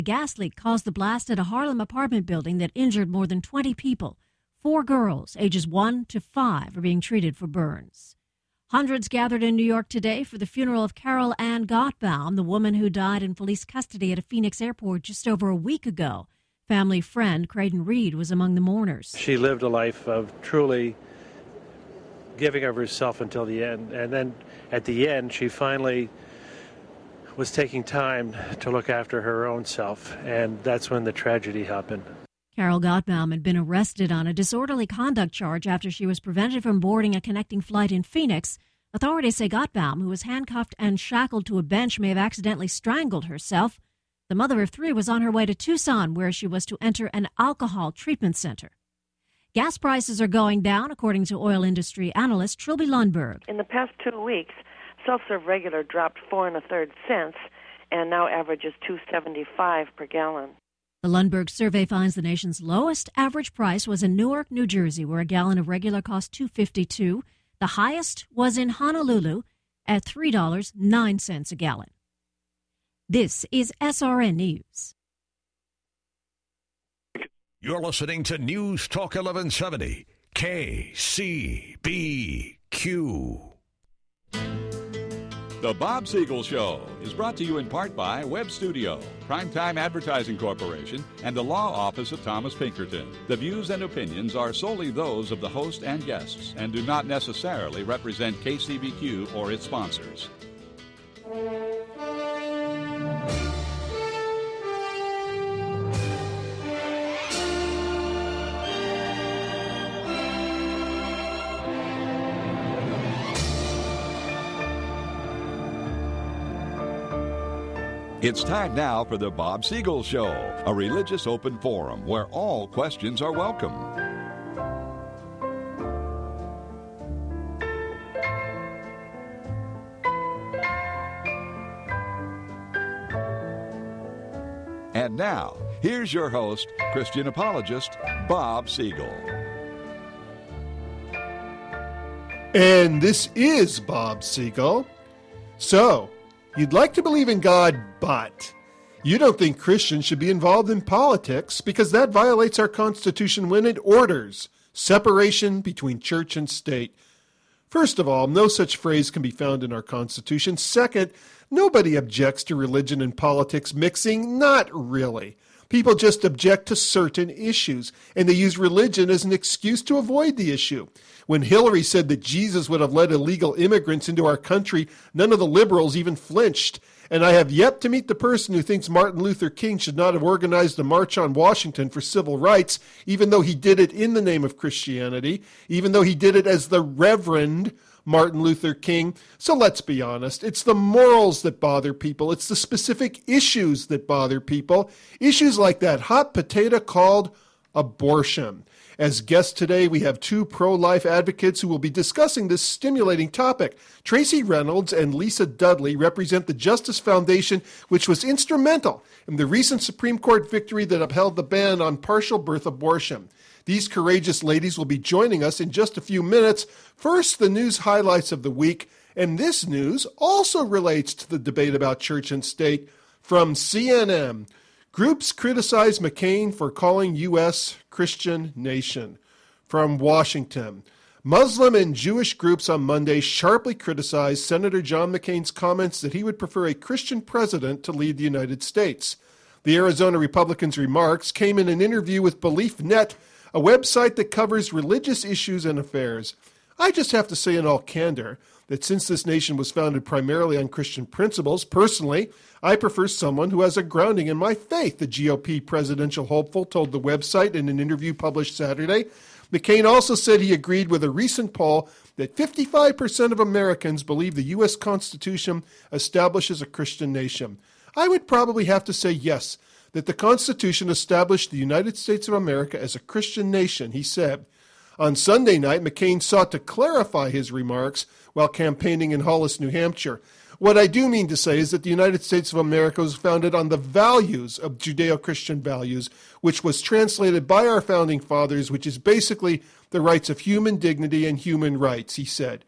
A gas leak caused the blast at a Harlem apartment building that injured more than 20 people. 4 girls, ages 1 to 5, are being treated for burns. Hundreds gathered in New York today for the funeral of Carol Ann Gottbaum, the woman who died in police custody at a Phoenix airport just over a week ago. Family friend Creighton Reed was among the mourners. She lived a life of truly giving of herself until the end. And then at the end, she finally was taking time to look after her own self. And that's when the tragedy happened. Carol Gottbaum had been arrested on a disorderly conduct charge after she was prevented from boarding a connecting flight in Phoenix. Authorities say Gottbaum, who was handcuffed and shackled to a bench, may have accidentally strangled herself. The mother of 3 was on her way to Tucson, where she was to enter an alcohol treatment center. Gas prices are going down, according to oil industry analyst Trilby Lundberg. In the past 2 weeks, self-serve regular dropped 4 1/3 cents and now averages $2.75 per gallon. The Lundberg survey finds the nation's lowest average price was in Newark, New Jersey, where a gallon of regular cost $2.52. The highest was in Honolulu at $3.09 a gallon. This is SRN News. You're listening to News Talk 1170, KCBQ. The Bob Siegel Show is brought to you in part by Web Studio, Primetime Advertising Corporation, and the Law Office of Thomas Pinkerton. The views and opinions are solely those of the host and guests and do not necessarily represent KCBQ or its sponsors. It's time now for the Bob Siegel Show, a religious open forum where all questions are welcome. And now, here's your host, Christian apologist, Bob Siegel. And this is Bob Siegel. So, you'd like to believe in God, but you don't think Christians should be involved in politics because that violates our Constitution when it orders separation between church and state. First of all, no such phrase can be found in our Constitution. Second, nobody objects to religion and politics mixing. Not really. People just object to certain issues, and they use religion as an excuse to avoid the issue. When Hillary said that Jesus would have led illegal immigrants into our country, none of the liberals even flinched. And I have yet to meet the person who thinks Martin Luther King should not have organized a march on Washington for civil rights, even though he did it in the name of Christianity, even though he did it as the Reverend Martin Luther King. So let's be honest. It's the morals that bother people. It's the specific issues that bother people. Issues like that hot potato called abortion. As guests today, we have 2 pro-life advocates who will be discussing this stimulating topic. Tracy Reynolds and Lisa Dudley represent the Justice Foundation, which was instrumental in the recent Supreme Court victory that upheld the ban on partial birth abortion. These courageous ladies will be joining us in just a few minutes. First, the news highlights of the week, and this news also relates to the debate about church and state. From CNN, groups criticize McCain for calling U.S. Christian nation. From Washington, Muslim and Jewish groups on Monday sharply criticized Senator John McCain's comments that he would prefer a Christian president to lead the United States. The Arizona Republican's remarks came in an interview with BeliefNet, a website that covers religious issues and affairs. I just have to say in all candor that since this nation was founded primarily on Christian principles, personally, I prefer someone who has a grounding in my faith, the GOP presidential hopeful told the website in an interview published Saturday. McCain also said he agreed with a recent poll that 55% of Americans believe the U.S. Constitution establishes a Christian nation. I would probably have to say yes, that the Constitution established the United States of America as a Christian nation, he said. On Sunday night, McCain sought to clarify his remarks while campaigning in Hollis, New Hampshire. What I do mean to say is that the United States of America was founded on the values of Judeo-Christian values, which was translated by our founding fathers, which is basically the rights of human dignity and human rights, he said.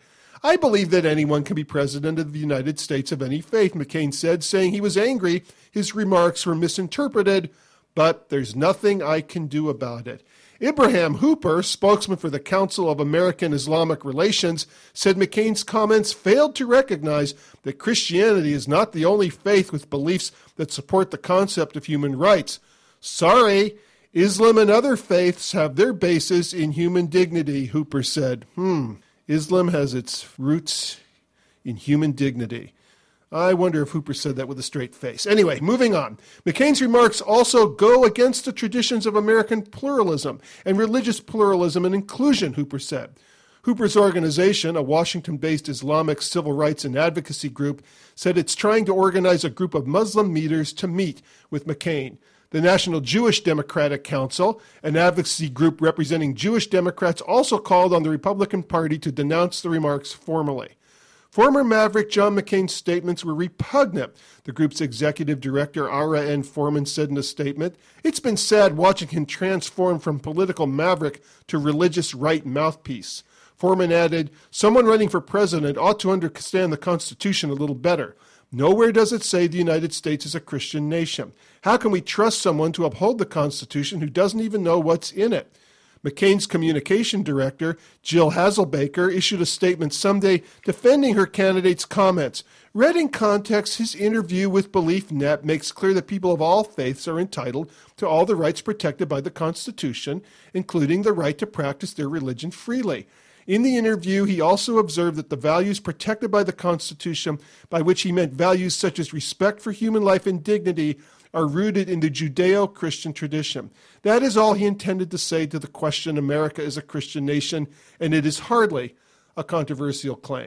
I believe that anyone can be president of the United States of any faith, McCain said, saying he was angry his remarks were misinterpreted, but there's nothing I can do about it. Ibrahim Hooper, spokesman for the Council of American Islamic Relations, said McCain's comments failed to recognize that Christianity is not the only faith with beliefs that support the concept of human rights. Sorry, Islam and other faiths have their basis in human dignity, Hooper said. Islam has its roots in human dignity. I wonder if Hooper said that with a straight face. Anyway, moving on. McCain's remarks also go against the traditions of American pluralism and religious pluralism and inclusion, Hooper said. Hooper's organization, a Washington-based Islamic civil rights and advocacy group, said it's trying to organize a group of Muslim leaders to meet with McCain. The National Jewish Democratic Council, an advocacy group representing Jewish Democrats, also called on the Republican Party to denounce the remarks formally. Former Maverick John McCain's statements were repugnant, the group's executive director, Ara N. Foreman, said in a statement. It's been sad watching him transform from political maverick to religious right mouthpiece. Foreman added, someone running for president ought to understand the Constitution a little better. Nowhere does it say the United States is a Christian nation. How can we trust someone to uphold the Constitution who doesn't even know what's in it? McCain's communication director, Jill Hasselbaker, issued a statement Sunday defending her candidate's comments. Read in context, his interview with BeliefNet makes clear that people of all faiths are entitled to all the rights protected by the Constitution, including the right to practice their religion freely. In the interview, he also observed that the values protected by the Constitution, by which he meant values such as respect for human life and dignity, are rooted in the Judeo-Christian tradition. That is all he intended to say to the question, America is a Christian nation, and it is hardly a controversial claim.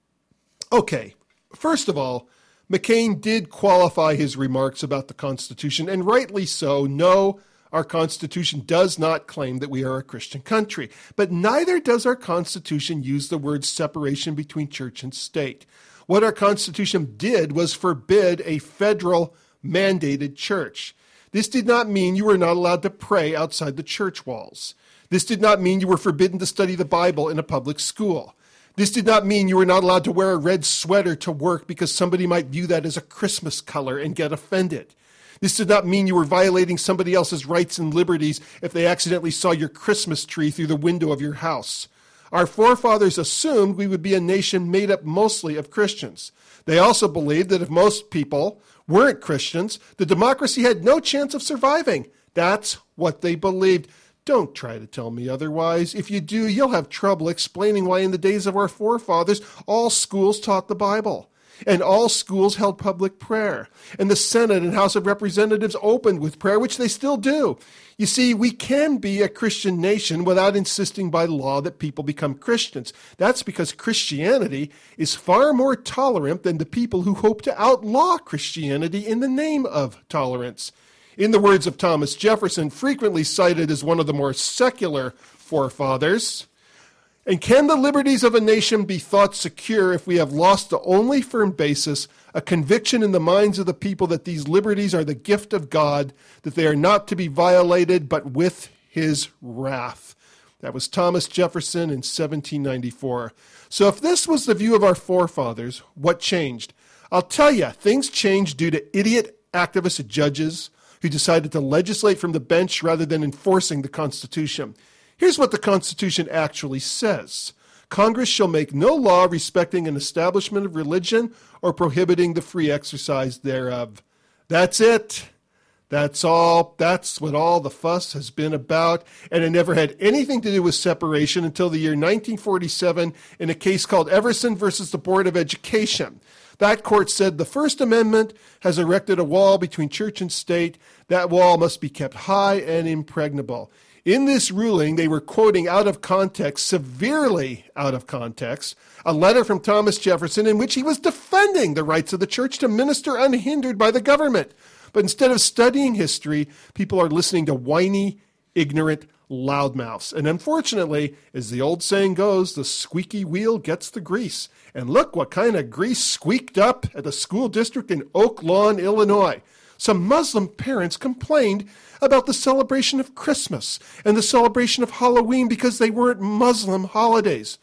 Okay, first of all, McCain did qualify his remarks about the Constitution, and rightly so. No, our Constitution does not claim that we are a Christian country, but neither does our Constitution use the word separation between church and state. What our Constitution did was forbid a federal mandated church. This did not mean you were not allowed to pray outside the church walls. This did not mean you were forbidden to study the Bible in a public school. This did not mean you were not allowed to wear a red sweater to work because somebody might view that as a Christmas color and get offended. This did not mean you were violating somebody else's rights and liberties if they accidentally saw your Christmas tree through the window of your house. Our forefathers assumed we would be a nation made up mostly of Christians. They also believed that if most people weren't Christians, the democracy had no chance of surviving. That's what they believed. Don't try to tell me otherwise. If you do, you'll have trouble explaining why in the days of our forefathers, all schools taught the Bible, and all schools held public prayer, and the Senate and House of Representatives opened with prayer, which they still do. You see, we can be a Christian nation without insisting by law that people become Christians. That's because Christianity is far more tolerant than the people who hope to outlaw Christianity in the name of tolerance. In the words of Thomas Jefferson, frequently cited as one of the more secular forefathers, and can the liberties of a nation be thought secure if we have lost the only firm basis, a conviction in the minds of the people that these liberties are the gift of God, that they are not to be violated, but with his wrath? That was Thomas Jefferson in 1794. So if this was the view of our forefathers, what changed? I'll tell you, things changed due to idiot activist judges who decided to legislate from the bench rather than enforcing the Constitution. Here's what the Constitution actually says. Congress shall make no law respecting an establishment of religion or prohibiting the free exercise thereof. That's it. That's all. That's what all the fuss has been about. And it never had anything to do with separation until the year 1947 in a case called Everson versus the Board of Education. That court said the First Amendment has erected a wall between church and state. That wall must be kept high and impregnable. In this ruling, they were quoting out of context, severely out of context, a letter from Thomas Jefferson in which he was defending the rights of the church to minister unhindered by the government. But instead of studying history, people are listening to whiny, ignorant loudmouths. And unfortunately, as the old saying goes, the squeaky wheel gets the grease. And look what kind of grease squeaked up at the school district in Oak Lawn, Illinois. Some Muslim parents complained about the celebration of Christmas and the celebration of Halloween because they weren't Muslim holidays.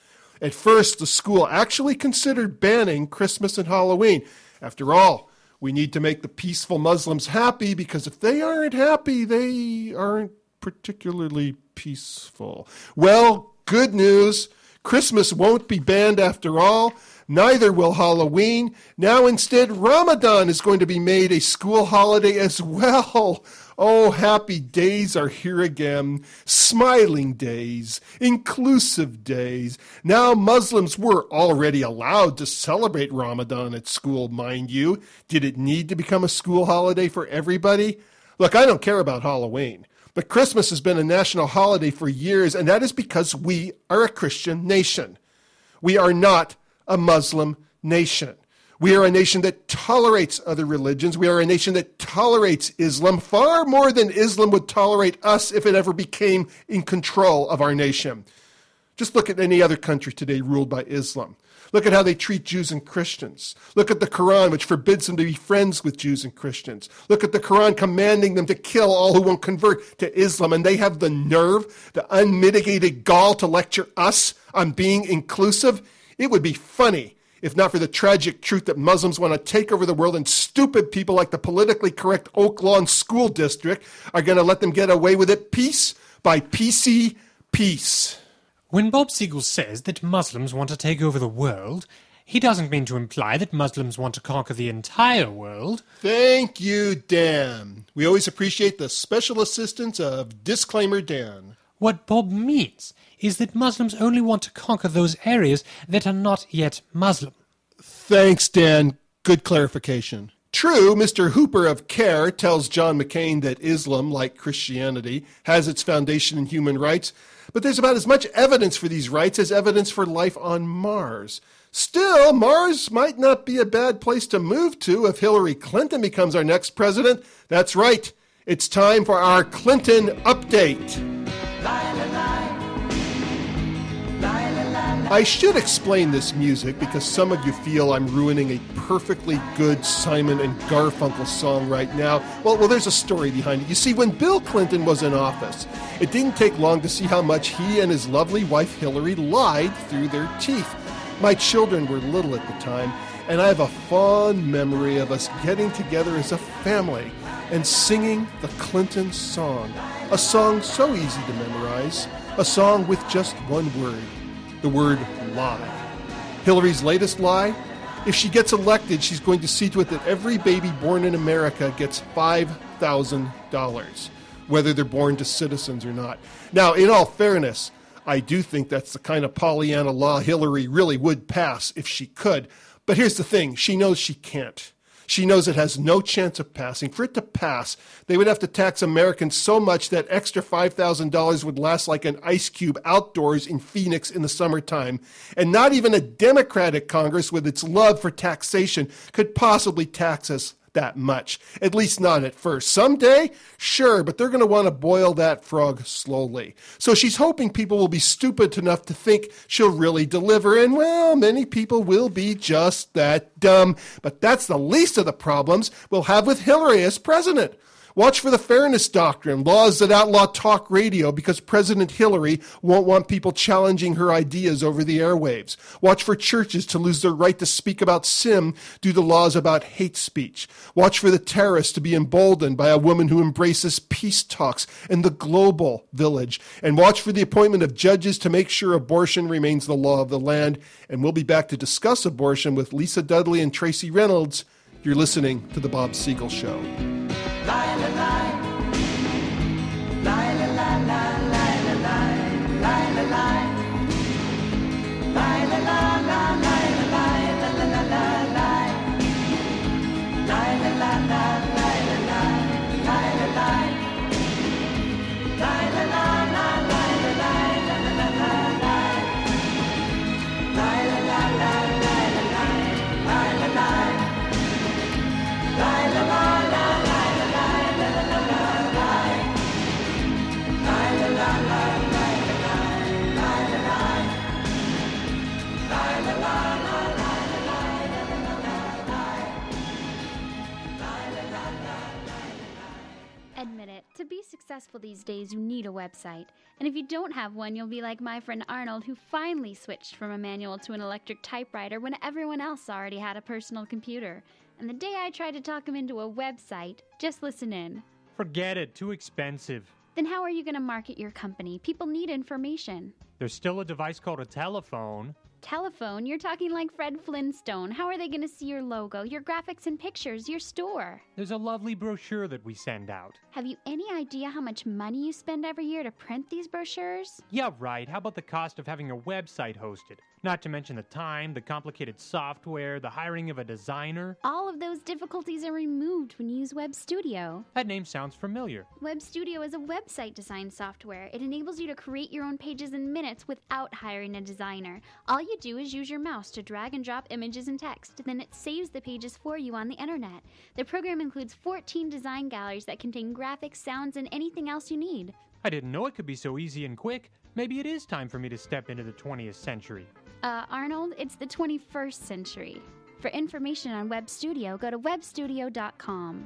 At first, the school actually considered banning Christmas and Halloween. After all, we need to make the peaceful Muslims happy, because if they aren't happy, they aren't particularly peaceful. Well, good news. Christmas won't be banned after all. Neither will Halloween. Now instead, Ramadan is going to be made a school holiday as well. Oh, happy days are here again. Smiling days, inclusive days. Now Muslims were already allowed to celebrate Ramadan at school, mind you. Did it need to become a school holiday for everybody? Look, I don't care about Halloween, but Christmas has been a national holiday for years, and that is because we are a Christian nation. We are not a Muslim nation. We are a nation that tolerates other religions. We are a nation that tolerates Islam far more than Islam would tolerate us if it ever became in control of our nation. Just look at any other country today ruled by Islam. Look at how they treat Jews and Christians. Look at the Quran, which forbids them to be friends with Jews and Christians. Look at the Quran commanding them to kill all who won't convert to Islam, and they have the nerve, the unmitigated gall to lecture us on being inclusive. It would be funny if not for the tragic truth that Muslims want to take over the world, and stupid people like the politically correct Oak Lawn School District are going to let them get away with it piece by piecey piece. When Bob Siegel says that Muslims want to take over the world, he doesn't mean to imply that Muslims want to conquer the entire world. Thank you, Dan. We always appreciate the special assistance of Disclaimer Dan. What Bob means is that Muslims only want to conquer those areas that are not yet Muslim. Thanks, Dan. Good clarification. True, Mr. Hooper of CARE tells John McCain that Islam, like Christianity, has its foundation in human rights, but there's about as much evidence for these rights as evidence for life on Mars. Still, Mars might not be a bad place to move to if Hillary Clinton becomes our next president. That's right. It's time for our Clinton update. I should explain this music because some of you feel I'm ruining a perfectly good Simon and Garfunkel song right now. Well, there's a story behind it. You see, when Bill Clinton was in office, it didn't take long to see how much he and his lovely wife Hillary lied through their teeth. My children were little at the time, and I have a fond memory of us getting together as a family and singing the Clinton song, a song so easy to memorize, a song with just one word. The word lie. Hillary's latest lie? If she gets elected, she's going to see to it that every baby born in America gets $5,000, whether they're born to citizens or not. Now, in all fairness, I do think that's the kind of Pollyanna law Hillary really would pass if she could. But here's the thing. She knows she can't. She knows it has no chance of passing. For it to pass, they would have to tax Americans so much that extra $5,000 would last like an ice cube outdoors in Phoenix in the summertime. And not even a Democratic Congress with its love for taxation could possibly tax us that much. At least not at first. Someday, sure, but they're going to want to boil that frog slowly. So she's hoping people will be stupid enough to think she'll really deliver, and well, many people will be just that dumb. But that's the least of the problems we'll have with Hillary as president. Watch for the Fairness Doctrine, laws that outlaw talk radio because President Hillary won't want people challenging her ideas over the airwaves. Watch for churches to lose their right to speak about sin due to laws about hate speech. Watch for the terrorists to be emboldened by a woman who embraces peace talks and the global village. And watch for the appointment of judges to make sure abortion remains the law of the land. And we'll be back to discuss abortion with Lisa Dudley and Tracy Reynolds. You're listening to The Bob Siegel Show. admit it, to be successful these days, you need a website. And if you don't have one, you'll be like my friend Arnold, who finally switched from a manual to an electric typewriter when everyone else already had a personal computer. And the day I tried to talk him into a website, just listen in. Forget it. Too expensive. Then how are you going to market your company? People need information. There's still a device called a telephone. Telephone? You're talking like Fred Flintstone. How are they going to see your logo, your graphics and pictures, your store? There's a lovely brochure that we send out. Have you any idea how much money you spend every year to print these brochures? Yeah, right. How about the cost of having a website hosted? Not to mention the time, the complicated software, the hiring of a designer. All of those difficulties are removed when you use Web Studio. That name sounds familiar. Web Studio is a website design software. It enables you to create your own pages in minutes without hiring a designer. All you do is use your mouse to drag and drop images and text. Then it saves the pages for you on the internet. The program includes 14 design galleries that contain graphics, sounds, and anything else you need. I didn't know it could be so easy and quick. Maybe it is time for me to step into the 20th century. Arnold, it's the 21st century. For information on Web Studio, go to webstudio.com.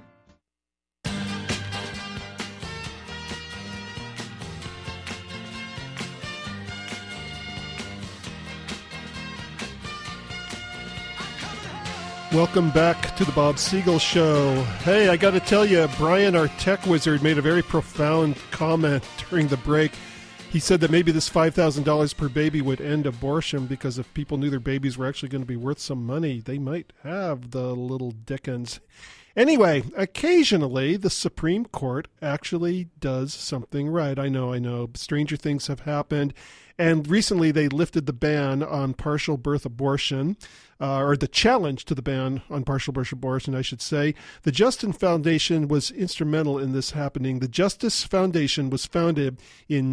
Welcome back to the Bob Siegel Show. Hey, I got to tell you, Brian, our tech wizard, made a very profound comment during the break. He said that maybe this $5,000 per baby would end abortion because if people knew their babies were actually going to be worth some money, they might have the little dickens. Anyway, occasionally the Supreme Court actually does something right. I know. Stranger things have happened. And recently they lifted the ban on partial birth abortion, or the challenge to the ban on partial birth abortion, I should say. The Justice Foundation was instrumental in this happening. The Justice Foundation was founded in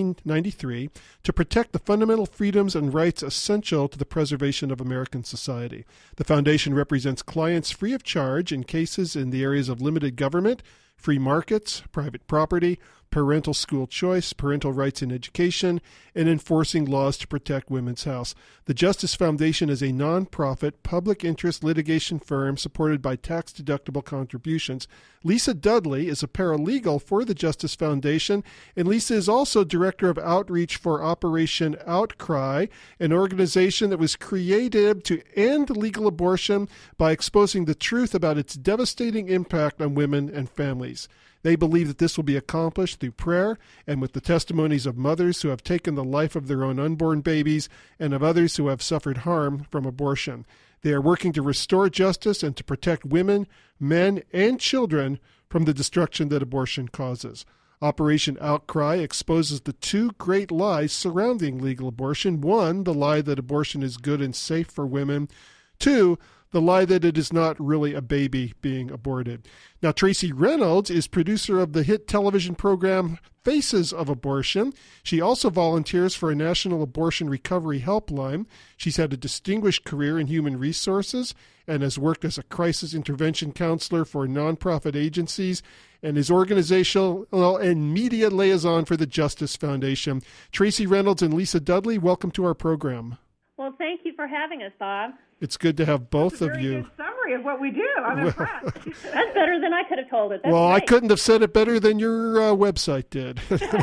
1993 to protect the fundamental freedoms and rights essential to the preservation of American society. The foundation represents clients free of charge in cases in the areas of limited government, free markets, private property, parental school choice, parental rights in education, and enforcing laws to protect women's health. The Justice Foundation is a non-profit, public interest litigation firm supported by tax-deductible contributions. Lisa Dudley is a paralegal for the Justice Foundation, and Lisa is also director of outreach for Operation Outcry, an organization that was created to end legal abortion by exposing the truth about its devastating impact on women and families. They believe that this will be accomplished through prayer and with the testimonies of mothers who have taken the life of their own unborn babies and of others who have suffered harm from abortion. They are working to restore justice and to protect women, men, and children from the destruction that abortion causes. Operation Outcry exposes the two great lies surrounding legal abortion. One, the lie that abortion is good and safe for women. Two, the lie that it is not really a baby being aborted. Now, Tracy Reynolds is producer of the hit television program Faces of Abortion. She also volunteers for a National Abortion Recovery Helpline. She's had a distinguished career in human resources and has worked as a crisis intervention counselor for nonprofit agencies and is organizational and media liaison for the Justice Foundation. Tracy Reynolds and Lisa Dudley, welcome to our program. Well, thank you for having us, Bob. It's good to have both of you. That's a very good summary of what we do. I'm impressed. That's better than I could have told it. That's well, great. I couldn't have said it better than your website did.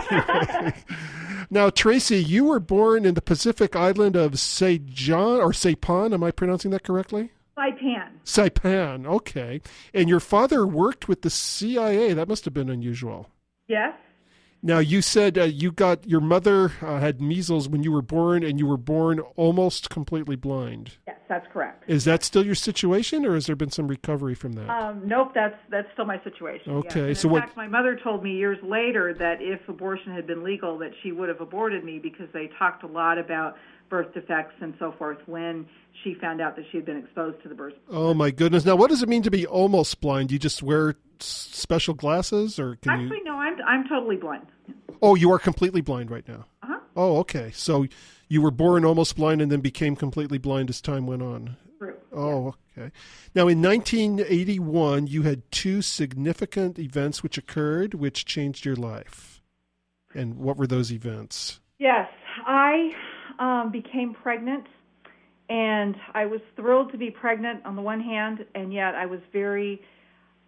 Now, Tracy, you were born in the Pacific island of Saipan. Am I pronouncing that correctly? Saipan, okay. And your father worked with the CIA. That must have been unusual. Yes. Now, you said your mother had measles when you were born, and you were born almost completely blind. Yes, that's correct. Is that still your situation, or has there been some recovery from that? Nope, that's still my situation. Okay, yes. In fact, my mother told me years later that if abortion had been legal, that she would have aborted me because they talked a lot about birth defects and so forth when she found out that she had been exposed to the birth. Oh, my goodness. Now, what does it mean to be almost blind? You just wear special glasses, or can Actually, no, I'm totally blind. Oh, you are completely blind right now? Uh-huh. Oh, okay. So you were born almost blind and then became completely blind as time went on. True. Oh, okay. Now, in 1981, you had two significant events which occurred which changed your life. And what were those events? Yes, I became pregnant, and I was thrilled to be pregnant on the one hand, and yet I was very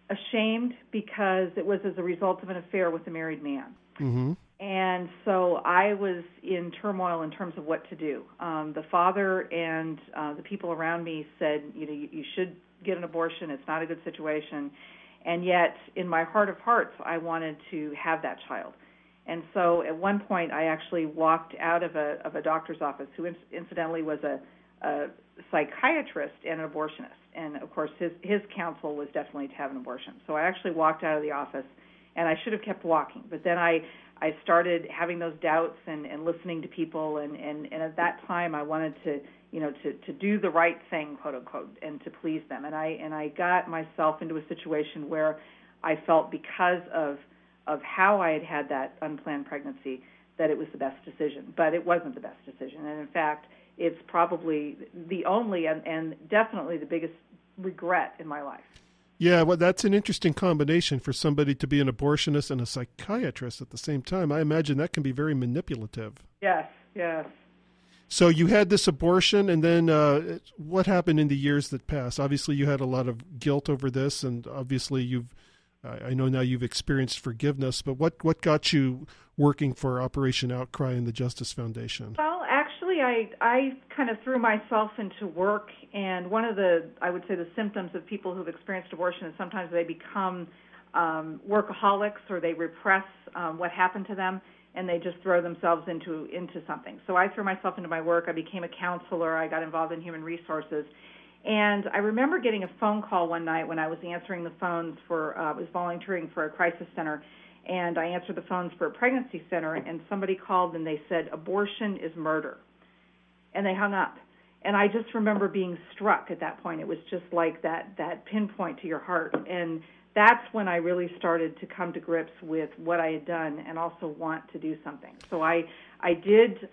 ashamed because it was as a result of an affair with a married man. Mm-hmm. And so I was in turmoil in terms of what to do. The father and the people around me said, you should get an abortion. It's not a good situation. And yet, in my heart of hearts, I wanted to have that child. And so at one point, I actually walked out of a doctor's office, who incidentally was a psychiatrist and an abortionist. And, of course, his counsel was definitely to have an abortion. So I actually walked out of the office, and I should have kept walking. But then I started having those doubts and listening to people, and at that time I wanted to do the right thing, quote unquote, and to please them. And I got myself into a situation where I felt, because of how I had that unplanned pregnancy, that it was the best decision. But it wasn't the best decision. And in fact, it's probably the only and definitely the biggest regret in my life. Yeah, well, that's an interesting combination for somebody to be an abortionist and a psychiatrist at the same time. I imagine that can be very manipulative. Yes. So you had this abortion, and then what happened in the years that passed? Obviously, you had a lot of guilt over this, and obviously I know now you've experienced forgiveness, but what got you working for Operation Outcry and the Justice Foundation? Well, actually, I kind of threw myself into work, and one of the symptoms of people who've experienced abortion is sometimes they become workaholics, or they repress what happened to them, and they just throw themselves into something. So I threw myself into my work. I became a counselor. I got involved in human resources. And I remember getting a phone call one night when I was answering the phones I was volunteering for a crisis center, and I answered the phones for a pregnancy center, and somebody called and they said, "Abortion is murder." And they hung up. And I just remember being struck at that point. It was just like that pinpoint to your heart. And that's when I really started to come to grips with what I had done and also want to do something. So I did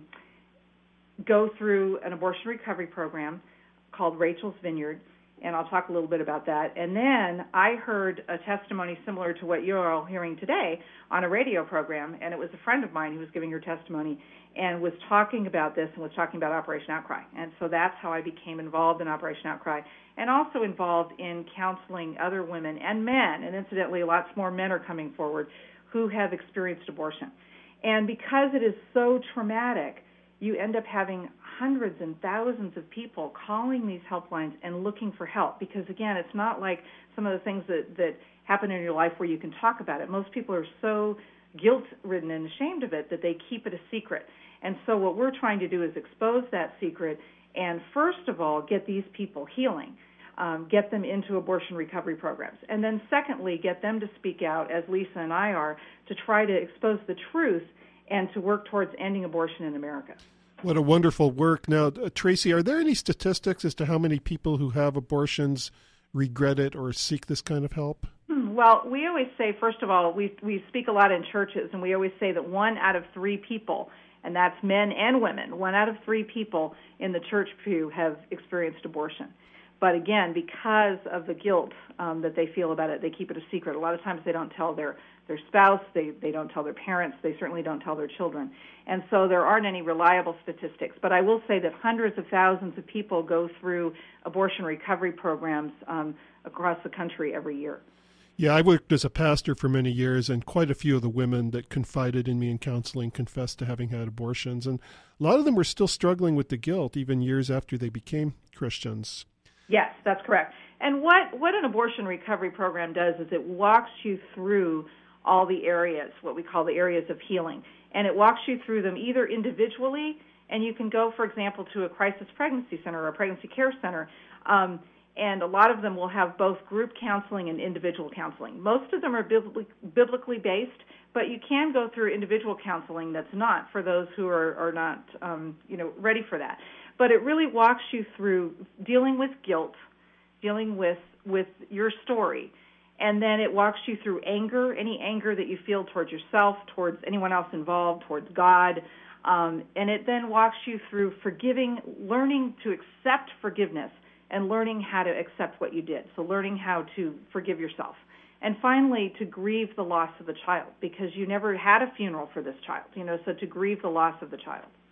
go through an abortion recovery program called Rachel's Vineyard, and I'll talk a little bit about that. And then I heard a testimony similar to what you're all hearing today on a radio program, and it was a friend of mine who was giving her testimony and was talking about this and was talking about Operation Outcry. And so that's how I became involved in Operation Outcry, and also involved in counseling other women and men, and incidentally lots more men are coming forward who have experienced abortion. And because it is so traumatic, you end up having hundreds and thousands of people calling these helplines and looking for help, because, again, it's not like some of the things that happen in your life where you can talk about it. Most people are so guilt-ridden and ashamed of it that they keep it a secret. And so what we're trying to do is expose that secret and, first of all, get these people healing, get them into abortion recovery programs, and then, secondly, get them to speak out, as Lisa and I are, to try to expose the truth and to work towards ending abortion in America. What a wonderful work. Now, Tracy, are there any statistics as to how many people who have abortions regret it or seek this kind of help? Well, we always say, first of all, we speak a lot in churches, and we always say that 1 out of 3 people, and that's men and women, 1 out of 3 people in the church pew have experienced abortion. But again, because of the guilt that they feel about it, they keep it a secret. A lot of times they don't tell their spouse, they don't tell their parents, they certainly don't tell their children. And so there aren't any reliable statistics. But I will say that hundreds of thousands of people go through abortion recovery programs across the country every year. Yeah, I worked as a pastor for many years, and quite a few of the women that confided in me in counseling confessed to having had abortions. And a lot of them were still struggling with the guilt, even years after they became Christians. Yes, that's correct. And what an abortion recovery program does is it walks you through all the areas, what we call the areas of healing. And it walks you through them either individually, and you can go, for example, to a crisis pregnancy center or a pregnancy care center, and a lot of them will have both group counseling and individual counseling. Most of them are biblically based, but you can go through individual counseling that's not for those who are not ready for that. But it really walks you through dealing with guilt, dealing with your story, and then it walks you through anger, any anger that you feel towards yourself, towards anyone else involved, towards God, and it then walks you through forgiving, learning to accept forgiveness, and learning how to accept what you did, so learning how to forgive yourself. And finally, to grieve the loss of the child, because you never had a funeral for this child, so to grieve the loss of the child.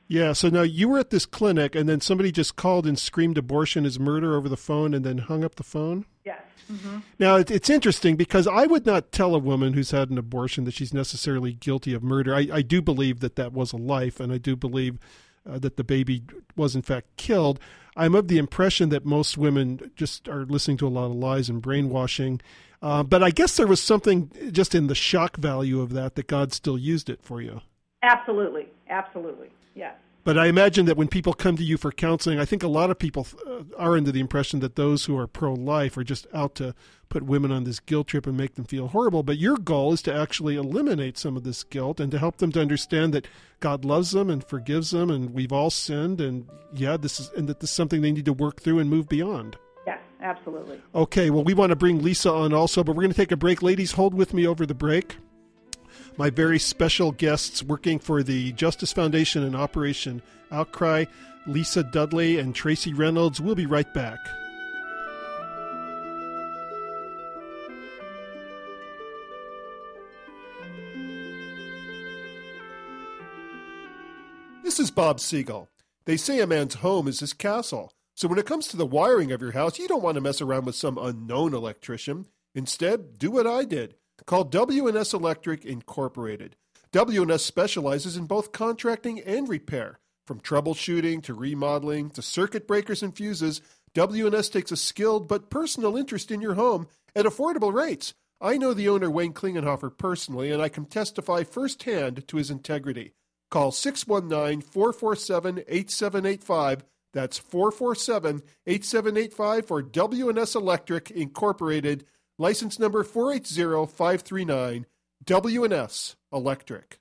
Yeah, so now you were at this clinic, and then somebody just called and screamed abortion is murder over the phone and then hung up the phone? Yes. Mm-hmm. Now, it's interesting because I would not tell a woman who's had an abortion that she's necessarily guilty of murder. I do believe that was a life, and I do believe that the baby was in fact killed. I'm of the impression that most women just are listening to a lot of lies and brainwashing. But I guess there was something just in the shock value of that God still used it for you. Absolutely. Absolutely. Yes. But I imagine that when people come to you for counseling, I think a lot of people are under the impression that those who are pro-life are just out to put women on this guilt trip and make them feel horrible. But your goal is to actually eliminate some of this guilt and to help them to understand that God loves them and forgives them, and we've all sinned, and that this is something they need to work through and move beyond. Yes, absolutely. Okay, well, we want to bring Lisa on also, but we're going to take a break. Ladies, hold with me over the break. My very special guests working for the Justice Foundation and Operation Outcry, Lisa Dudley and Tracy Reynolds. We'll be right back. This is Bob Siegel. They say a man's home is his castle. So when it comes to the wiring of your house, you don't want to mess around with some unknown electrician. Instead, do what I did. Call W&S Electric Incorporated. W&S specializes in both contracting and repair. From troubleshooting to remodeling to circuit breakers and fuses, W&S takes a skilled but personal interest in your home at affordable rates. I know the owner, Wayne Klingenhofer, personally, and I can testify firsthand to his integrity. Call 619-447-8785. That's 447-8785 for W&S Electric Incorporated. License number 480539, W&S Electric.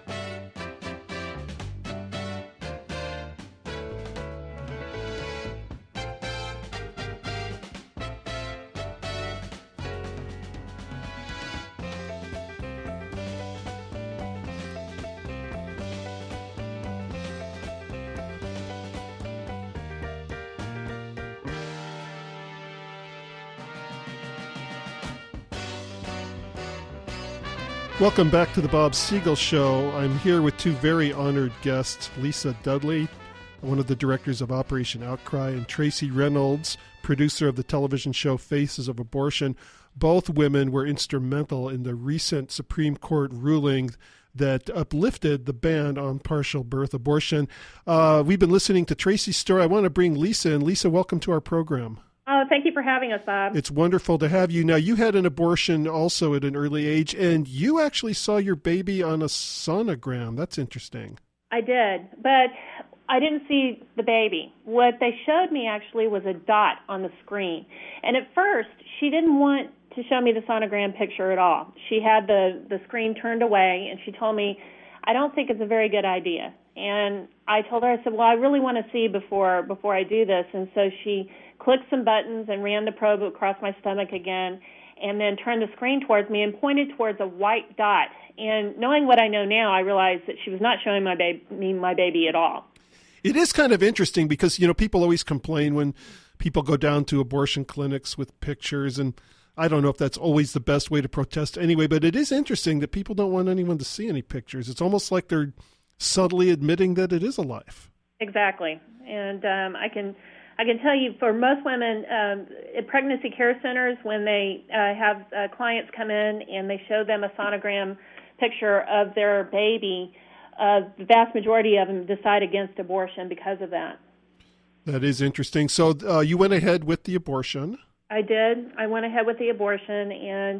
Welcome back to the Bob Siegel Show. I'm here with two very honored guests, Lisa Dudley, one of the directors of Operation Outcry, and Tracy Reynolds, producer of the television show Faces of Abortion. Both women were instrumental in the recent Supreme Court ruling that uplifted the ban on partial birth abortion. We've been listening to Tracy's story. I want to bring Lisa in. Lisa, welcome to our program. Oh, thank you for having us, Bob. It's wonderful to have you. Now, you had an abortion also at an early age, and you actually saw your baby on a sonogram. That's interesting. I did, but I didn't see the baby. What they showed me actually was a dot on the screen. And at first, she didn't want to show me the sonogram picture at all. She had the screen turned away, and she told me, I don't think it's a very good idea. And I told her, I said, well, I really want to see before I do this. And so she clicked some buttons and ran the probe across my stomach again, and then turned the screen towards me and pointed towards a white dot. And knowing what I know now, I realized that she was not showing my baby at all. It is kind of interesting because, people always complain when people go down to abortion clinics with pictures, and I don't know if that's always the best way to protest anyway, but it is interesting that people don't want anyone to see any pictures. It's almost like they're subtly admitting that it is a life. Exactly. And I can tell you, for most women, at pregnancy care centers, when they have clients come in and they show them a sonogram picture of their baby, the vast majority of them decide against abortion because of that. That is interesting. So you went ahead with the abortion. I did. I went ahead with the abortion, and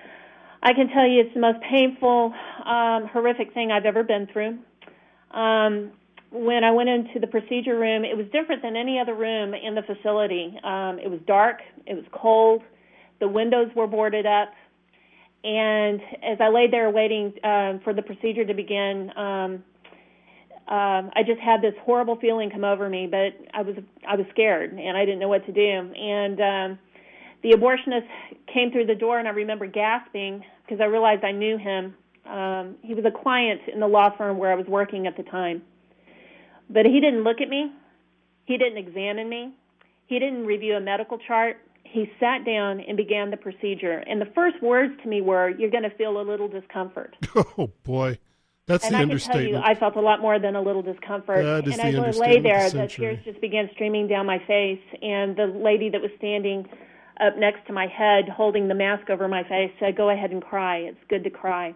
I can tell you it's the most painful, horrific thing I've ever been through. When I went into the procedure room, it was different than any other room in the facility. It was dark. It was cold. The windows were boarded up. And as I lay there waiting for the procedure to begin, I just had this horrible feeling come over me, but I was scared, and I didn't know what to do. And the abortionist came through the door, and I remember gasping because I realized I knew him. He was a client in the law firm where I was working at the time. But he didn't look at me. He didn't examine me. He didn't review a medical chart. He sat down and began the procedure. And the first words to me were, "You're going to feel a little discomfort." Oh, boy. That's and the I understatement. can tell you, I felt a lot more than a little discomfort. That is and the as I lay there, understatement of the the tears century. just began streaming down my face, and the lady that was standing up next to my head, holding the mask over my face, said, "Go ahead and cry. It's good to cry."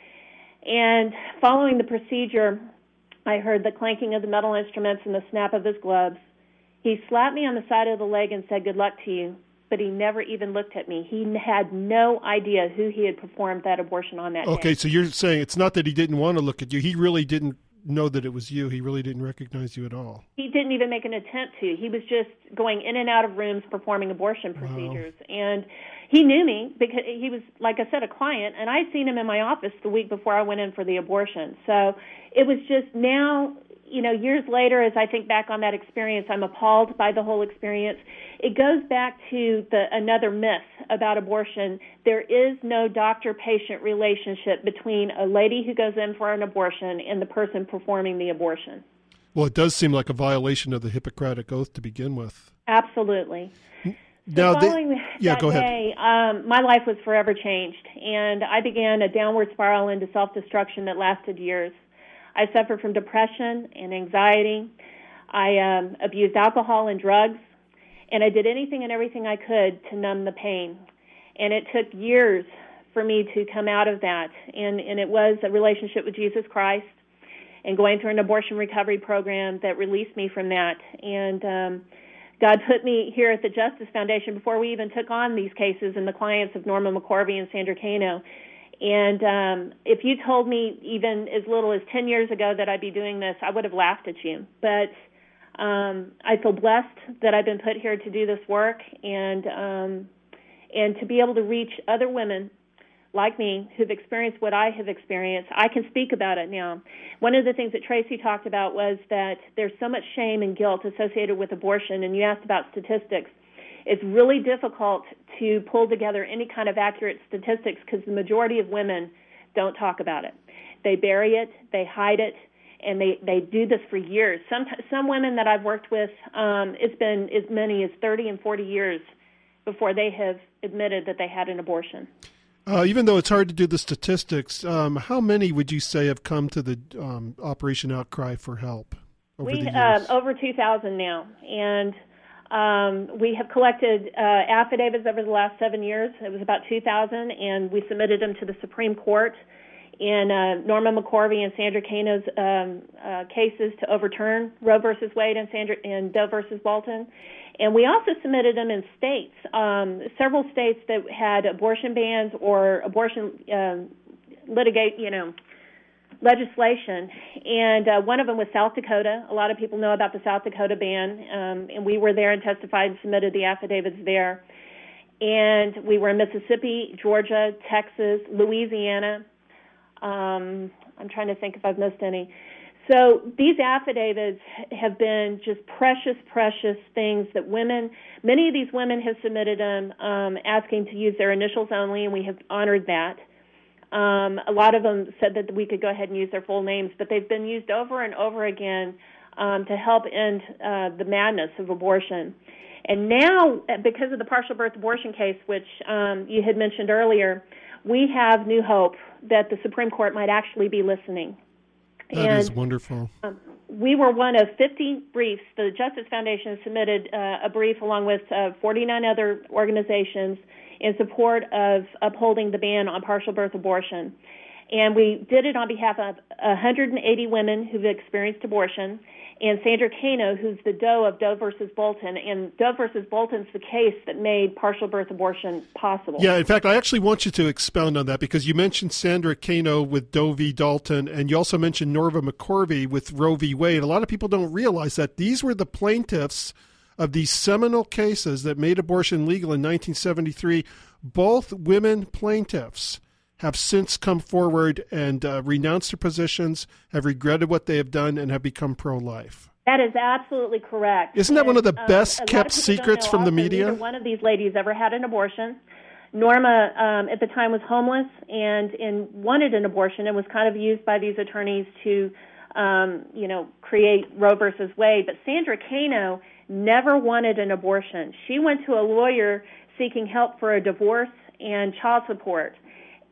And following the procedure, I heard the clanking of the metal instruments and the snap of his gloves. He slapped me on the side of the leg and said, "Good luck to you," but he never even looked at me. He had no idea who he had performed that abortion on that day. Okay, so you're saying it's not that he didn't want to look at you. He really didn't know that it was you. He really didn't recognize you at all. He didn't even make an attempt to. He was just going in and out of rooms performing abortion procedures. And he knew me because he was, like I said, a client, and I'd seen him in my office the week before I went in for the abortion. So it was just now, years later, as I think back on that experience, I'm appalled by the whole experience. It goes back to another myth about abortion. There is no doctor-patient relationship between a lady who goes in for an abortion and the person performing the abortion. Well, it does seem like a violation of the Hippocratic Oath to begin with. Absolutely. Now, following that go ahead. day, my life was forever changed, and I began a downward spiral into self-destruction that lasted years. I suffered from depression and anxiety. I abused alcohol and drugs, and I did anything and everything I could to numb the pain. And it took years for me to come out of that, and it was a relationship with Jesus Christ and going through an abortion recovery program that released me from that. And God put me here at the Justice Foundation before we even took on these cases and the clients of Norma McCorvey and Sandra Cano. And if you told me even as little as 10 years ago that I'd be doing this, I would have laughed at you. But I feel blessed that I've been put here to do this work and to be able to reach other women like me who've experienced what I have experienced. I can speak about it now. One of the things that Tracy talked about was that there's so much shame and guilt associated with abortion, and you asked about statistics. It's really difficult to pull together any kind of accurate statistics because the majority of women don't talk about it. They bury it, they hide it, and they do this for years. Some women that I've worked with, it's been as many as 30 and 40 years before they have admitted that they had an abortion. Even though it's hard to do the statistics, how many would you say have come to the Operation Outcry for help over the years? Over 2,000 now, and we have collected affidavits over the last 7 years. It was about 2,000, and we submitted them to the Supreme Court in Norma McCorvey and Sandra Cano's cases to overturn Roe versus Wade and Doe versus Bolton. And we also submitted them in states, several states that had abortion bans or abortion legislation. And one of them was South Dakota. A lot of people know about the South Dakota ban, and we were there and testified and submitted the affidavits there. And we were in Mississippi, Georgia, Texas, Louisiana. I'm trying to think if I've missed any. So these affidavits have been just precious, precious things that many of these women have submitted them asking to use their initials only, and we have honored that. A lot of them said that we could go ahead and use their full names, but they've been used over and over again to help end the madness of abortion. And now, because of the partial birth abortion case, which you had mentioned earlier, we have new hope that the Supreme Court might actually be listening. That is wonderful. We were one of 50 briefs. The Justice Foundation submitted a brief along with 49 other organizations in support of upholding the ban on partial birth abortion. And we did it on behalf of 180 women who've experienced abortion, and Sandra Cano, who's the Doe of Doe versus Bolton. And Doe versus Bolton's the case that made partial birth abortion possible. Yeah, in fact, I actually want you to expound on that because you mentioned Sandra Cano with Doe v. Dalton, and you also mentioned Norma McCorvey with Roe v. Wade. A lot of people don't realize that these were the plaintiffs of these seminal cases that made abortion legal in 1973. Both women plaintiffs have since come forward and renounced their positions, have regretted what they have done, and have become pro-life. That is absolutely correct. Isn't that one of the best-kept secrets from the media? Neither one of these ladies ever had an abortion. Norma, at the time, was homeless and wanted an abortion and was kind of used by these attorneys to, create Roe versus Wade. But Sandra Cano never wanted an abortion. She went to a lawyer seeking help for a divorce and child support.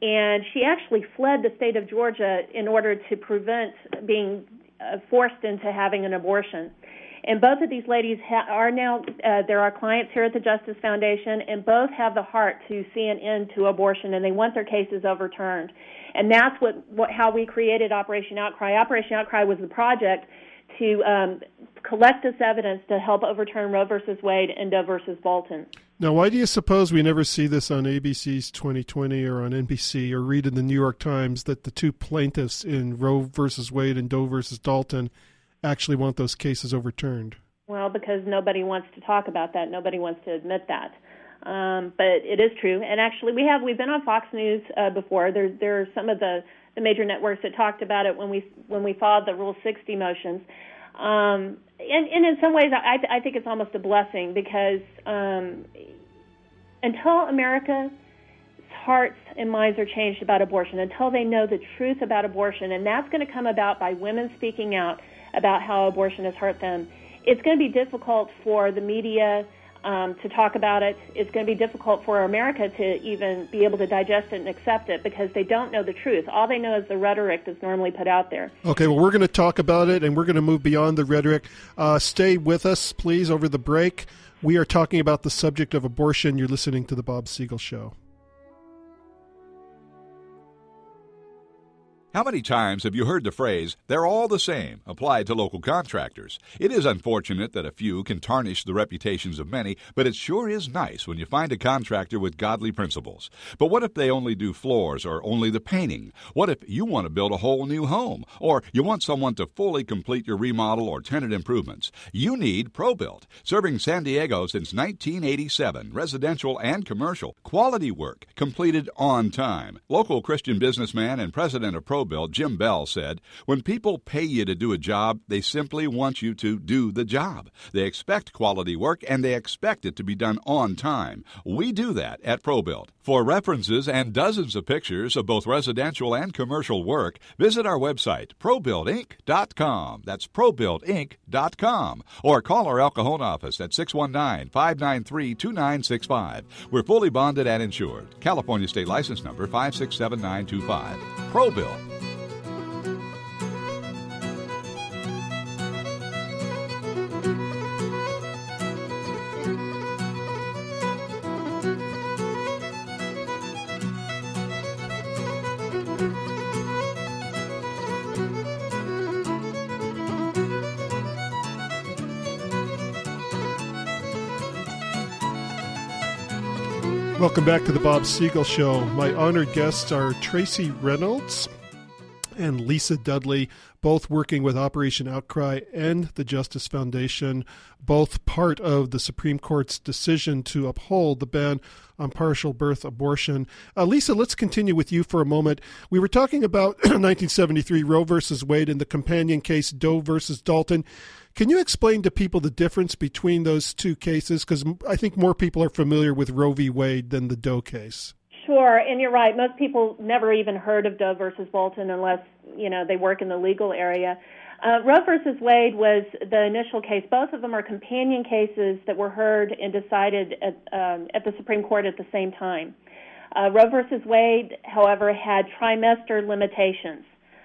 and she actually fled the state of Georgia in order to prevent being forced into having an abortion. And both of these ladies are now, they're our clients here at the Justice Foundation, and both have the heart to see an end to abortion, and they want their cases overturned. And that's how we created Operation Outcry. Operation Outcry was the project to collect this evidence to help overturn Roe versus Wade and Doe versus Bolton. Now, why do you suppose we never see this on ABC's 2020 or on NBC or read in the New York Times that the two plaintiffs in Roe versus Wade and Doe versus Dalton actually want those cases overturned? Well, because nobody wants to talk about that. Nobody wants to admit that. But it is true. And actually, we've been on Fox News before. There are some of the major networks that talked about it when we filed the Rule 60 motions. And in some ways, I think it's almost a blessing because until America's hearts and minds are changed about abortion, until they know the truth about abortion, and that's going to come about by women speaking out about how abortion has hurt them, it's going to be difficult for the media to talk about it. It's going to be difficult for America to even be able to digest it and accept it because they don't know the truth. All they know is the rhetoric that's normally put out there. Okay, well, we're going to talk about it, and we're going to move beyond the rhetoric. Stay with us, please, over the break. We are talking about the subject of abortion. You're listening to The Bob Siegel Show. How many times have you heard the phrase, "they're all the same," applied to local contractors? It is unfortunate that a few can tarnish the reputations of many, but it sure is nice when you find a contractor with godly principles. But what if they only do floors or only the painting? What if you want to build a whole new home? Or you want someone to fully complete your remodel or tenant improvements? You need ProBuilt. Serving San Diego since 1987, residential and commercial, quality work completed on time. Local Christian businessman and president of ProBuilt, Jim Bell, said, "When people pay you to do a job, they simply want you to do the job. They expect quality work, and they expect it to be done on time. We do that at ProBuilt. For references and dozens of pictures of both residential and commercial work, visit our website, ProBuiltInc.com. That's ProBuiltInc.com. Or call our El Cajon office at 619-593-2965. We're fully bonded and insured. California State License Number 567925. ProBuilt. Welcome back to the Bob Siegel Show. My honored guests are Tracy Reynolds and Lisa Dudley, both working with Operation Outcry and the Justice Foundation, both part of the Supreme Court's decision to uphold the ban on partial birth abortion. Lisa, let's continue with you for a moment. We were talking about 1973 Roe versus Wade and the companion case Doe versus Dalton. Can you explain to people the difference between those two cases? Because I think more people are familiar with Roe v. Wade than the Doe case. Sure, and you're right. Most people never even heard of Doe versus Bolton unless, they work in the legal area. Roe versus Wade was the initial case. Both of them are companion cases that were heard and decided at the Supreme Court at the same time. Roe versus Wade, however, had trimester limitations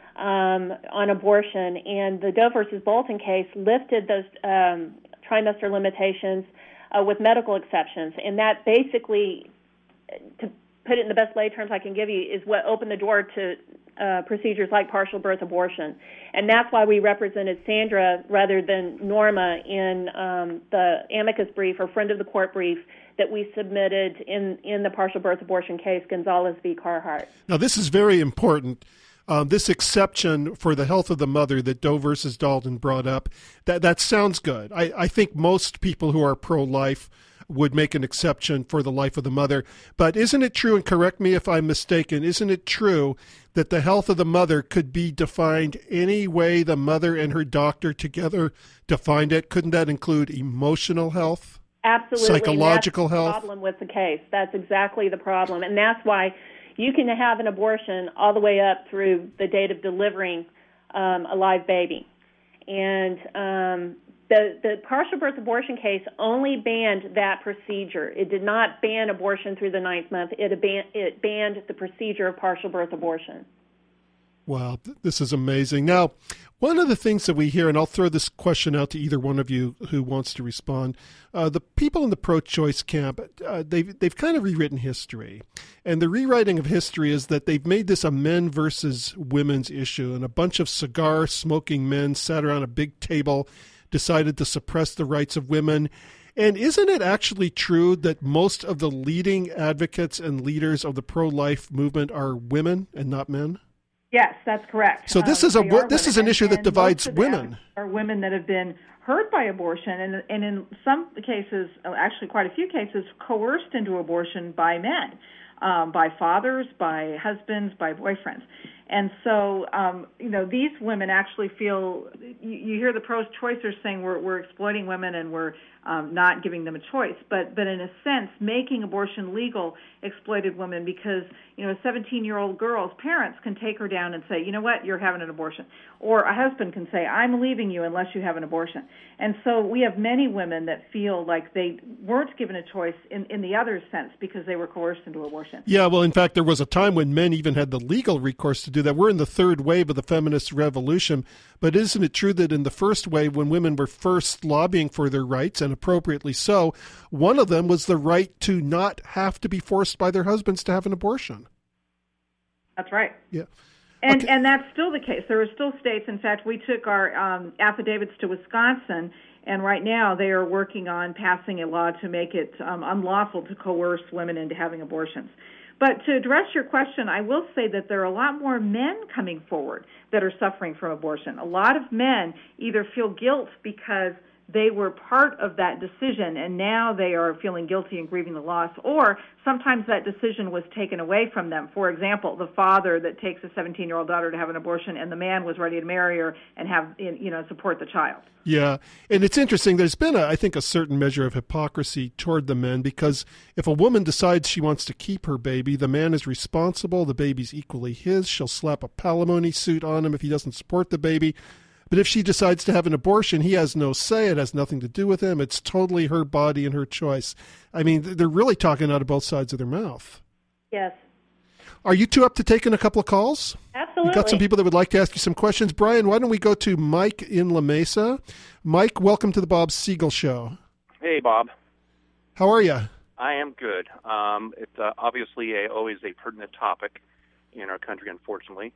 on abortion, and the Doe versus Bolton case lifted those trimester limitations with medical exceptions, and that basically, to put it in the best lay terms I can give you, is what opened the door to procedures like partial birth abortion. And that's why we represented Sandra rather than Norma in the amicus brief or friend of the court brief that we submitted in the partial birth abortion case, Gonzalez v. Carhart. Now, this is very important. This exception for the health of the mother that Doe versus Dalton brought up, that sounds good. I think most people who are pro-life would make an exception for the life of the mother. But isn't it true, and correct me if I'm mistaken, isn't it true that the health of the mother could be defined any way the mother and her doctor together defined it? Couldn't that include emotional health? Absolutely. Psychological health? That's the problem with the case. That's exactly the problem. And that's why you can have an abortion all the way up through the date of delivering a live baby. And The partial birth abortion case only banned that procedure. It did not ban abortion through the 9th month. It banned the procedure of partial birth abortion. Wow, this is amazing. Now, one of the things that we hear, and I'll throw this question out to either one of you who wants to respond, the people in the pro-choice camp, they've kind of rewritten history. And the rewriting of history is that they've made this a men versus women's issue, and a bunch of cigar-smoking men sat around a big table, decided to suppress the rights of women. And isn't it actually true that most of the leading advocates and leaders of the pro-life movement are women and not men? Yes, that's correct. So this is an issue that divides women. Are women that have been hurt by abortion, and in some cases, actually quite a few cases, coerced into abortion by men, by fathers, by husbands, by boyfriends. And so, these women actually feel, you hear the pro-choicers saying we're exploiting women and we're not giving them a choice. But in a sense, making abortion legal exploited women because, a 17-year-old girl's parents can take her down and say, you know what, you're having an abortion. Or a husband can say, I'm leaving you unless you have an abortion. And so we have many women that feel like they weren't given a choice in the other sense because they were coerced into abortion. Yeah, well, in fact, there was a time when men even had the legal recourse to do that. We're in the third wave of the feminist revolution, but isn't it true that in the first wave, when women were first lobbying for their rights, and appropriately so, one of them was the right to not have to be forced by their husbands to have an abortion? That's right. Yeah. And that's still the case. There are still states. In fact, we took our affidavits to Wisconsin, and right now they are working on passing a law to make it unlawful to coerce women into having abortions. But to address your question, I will say that there are a lot more men coming forward that are suffering from abortion. A lot of men either feel guilt because they were part of that decision and now they are feeling guilty and grieving the loss, or sometimes that decision was taken away from them. For example, the father that takes a 17-year-old daughter to have an abortion and the man was ready to marry her and have, support the child. Yeah, and it's interesting. There's been, I think, a certain measure of hypocrisy toward the men because if a woman decides she wants to keep her baby, the man is responsible. The baby's equally his. She'll slap a palimony suit on him if he doesn't support the baby. But if she decides to have an abortion, he has no say. It has nothing to do with him. It's totally her body and her choice. I mean, they're really talking out of both sides of their mouth. Yes. Are you two up to taking a couple of calls? Absolutely. We've got some people that would like to ask you some questions. Brian, why don't we go to Mike in La Mesa? Mike, welcome to the Bob Siegel Show. Hey, Bob. How are you? I am good. It's obviously always a pertinent topic in our country, unfortunately.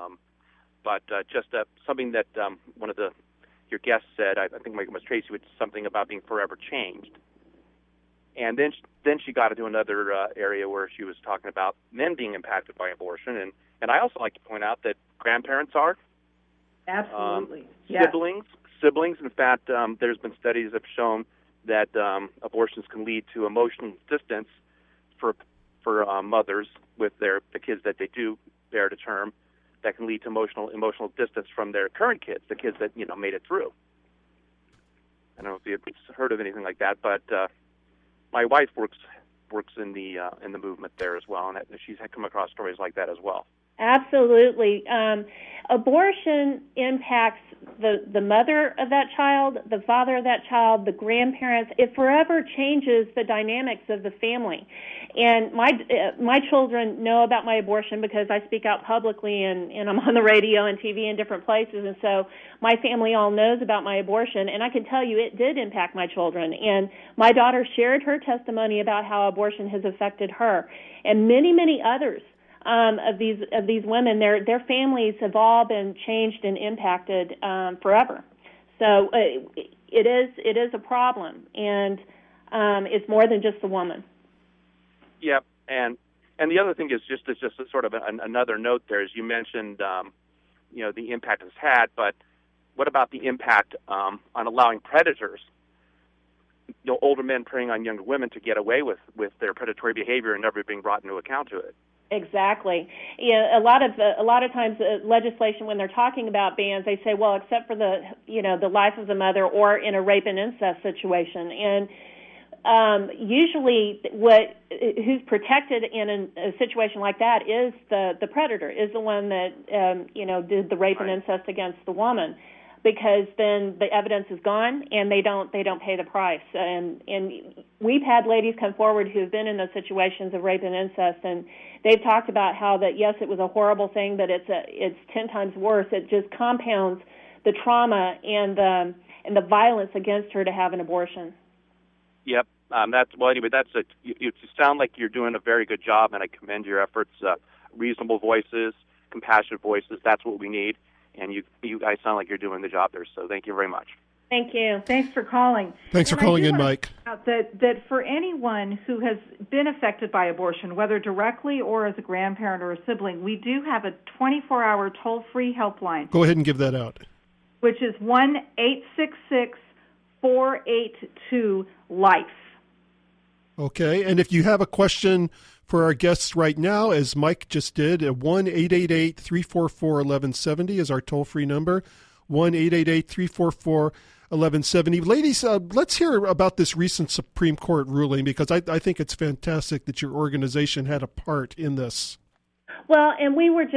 But just something that one of your guests said, I think it was Tracy, was something about being forever changed. And then she got into another area where she was talking about men being impacted by abortion. And I also like to point out that grandparents are. Absolutely. Siblings. In fact, there's been studies that have shown that abortions can lead to emotional distance for mothers with the kids that they do bear to term. That can lead to emotional distance from their current kids, the kids that made it through. I don't know if you've heard of anything like that, but my wife works in the movement there as well, and she's come across stories like that as well. Absolutely. Abortion impacts the mother of that child, the father of that child, the grandparents. It forever changes the dynamics of the family. And my children know about my abortion because I speak out publicly and I'm on the radio and TV in different places. And so my family all knows about my abortion. And I can tell you it did impact my children. And my daughter shared her testimony about how abortion has affected her. And many, many others of these women, their families have all been changed and impacted forever. So it is a problem, and it's more than just the woman. Yep, and the other thing is just a sort of another note there, as you mentioned, the impact it's had. But what about the impact on allowing predators, older men preying on younger women, to get away with their predatory behavior and never being brought into account to it? Exactly. Yeah, a lot of times legislation, when they're talking about bans, they say, well, except for the life of the mother or in a rape and incest situation. And usually who's protected in a situation like that is the predator, is the one that did the rape and incest against the woman. because then the evidence is gone and they don't pay the price. And we've had ladies come forward who have been in those situations of rape and incest, and they've talked about how that, yes, it was a horrible thing, but it's 10 times worse. It just compounds the trauma and the violence against her to have an abortion. Yep. You sound like you're doing a very good job, and I commend your efforts. Reasonable voices, compassionate voices, that's what we need. And you guys sound like you're doing the job there, so thank you very much. Thank you. Thanks for calling. Thanks for calling in, Mike. That for anyone who has been affected by abortion, whether directly or as a grandparent or a sibling, we do have a 24-hour toll-free helpline. Go ahead and give that out. Which is 1-866-482-LIFE. Okay, and if you have a question for our guests right now, as Mike just did, 1-888-344-1170 is our toll-free number, 1-888-344-1170. Ladies, let's hear about this recent Supreme Court ruling, because I think it's fantastic that your organization had a part in this. Well, and we were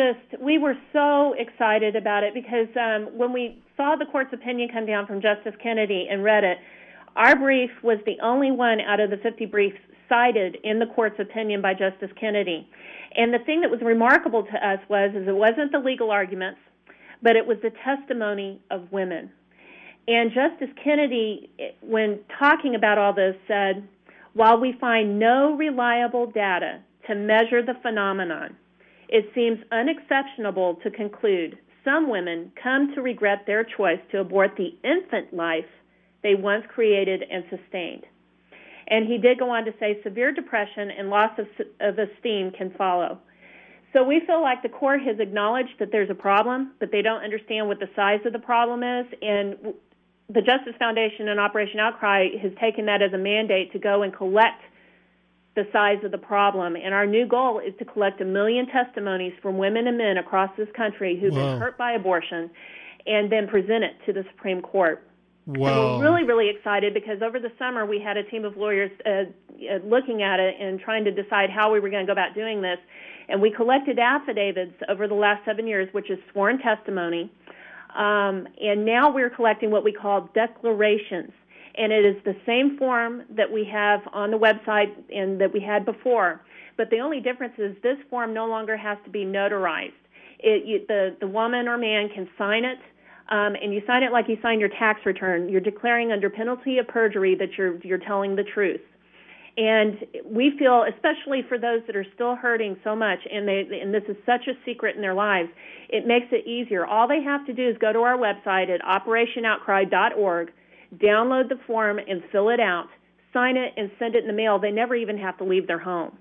so excited about it because when we saw the court's opinion come down from Justice Kennedy and read it, our brief was the only one out of the 50 briefs cited in the court's opinion by Justice Kennedy. And the thing that was remarkable to us is it wasn't the legal arguments, but it was the testimony of women. And Justice Kennedy, when talking about all this, said, while we find no reliable data to measure the phenomenon, it seems unexceptionable to conclude some women come to regret their choice to abort the infant life they once created and sustained. And he did go on to say severe depression and loss of esteem can follow. So we feel like the court has acknowledged that there's a problem, but they don't understand what the size of the problem is. And the Justice Foundation and Operation Outcry has taken that as a mandate to go and collect the size of the problem. And our new goal is to collect 1 million testimonies from women and men across this country who've been hurt by abortion and then present it to the Supreme Court. Wow. And we're really, really excited because over the summer we had a team of lawyers looking at it and trying to decide how we were going to go about doing this. And we collected affidavits over the last 7 years, which is sworn testimony. And now we're collecting what we call declarations. And it is the same form that we have on the website and that we had before. But the only difference is this form no longer has to be notarized. The woman or man can sign it. And you sign it like you sign your tax return. You're declaring under penalty of perjury that you're telling the truth. And we feel, especially for those that are still hurting so much, and this is such a secret in their lives, it makes it easier. All they have to do is go to our website at operationoutcry.org, download the form and fill it out, sign it, and send it in the mail. They never even have to leave their home.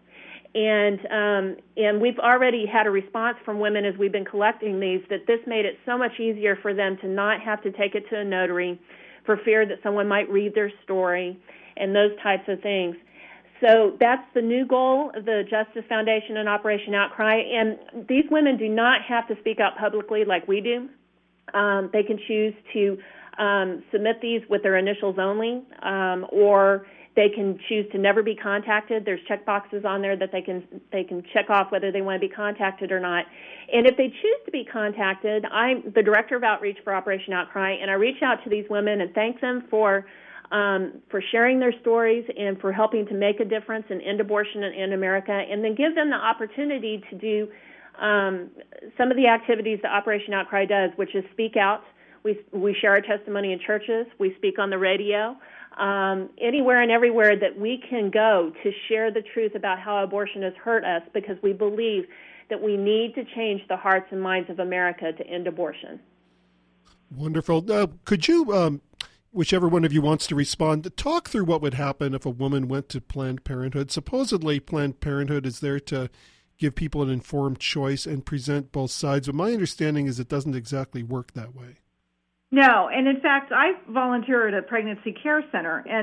And we've already had a response from women as we've been collecting these that this made it so much easier for them to not have to take it to a notary for fear that someone might read their story and those types of things. So that's the new goal of the Justice Foundation and Operation Outcry. And these women do not have to speak out publicly like we do. They can choose to submit these with their initials only, or they can choose to never be contacted. There's check boxes on there that they can check off whether they want to be contacted or not. And if they choose to be contacted, I'm the Director of Outreach for Operation Outcry, and I reach out to these women and thank them for sharing their stories and for helping to make a difference and end abortion in America, and then give them the opportunity to do some of the activities that Operation Outcry does, which is speak out. We share our testimony in churches. We speak on the radio. Anywhere and everywhere that we can go to share the truth about how abortion has hurt us, because we believe that we need to change the hearts and minds of America to end abortion. Wonderful. Could you, whichever one of you wants to respond, talk through what would happen if a woman went to Planned Parenthood? Supposedly, Planned Parenthood is there to give people an informed choice and present both sides, but my understanding is it doesn't exactly work that way. No, and in fact, I volunteer at a pregnancy care center, and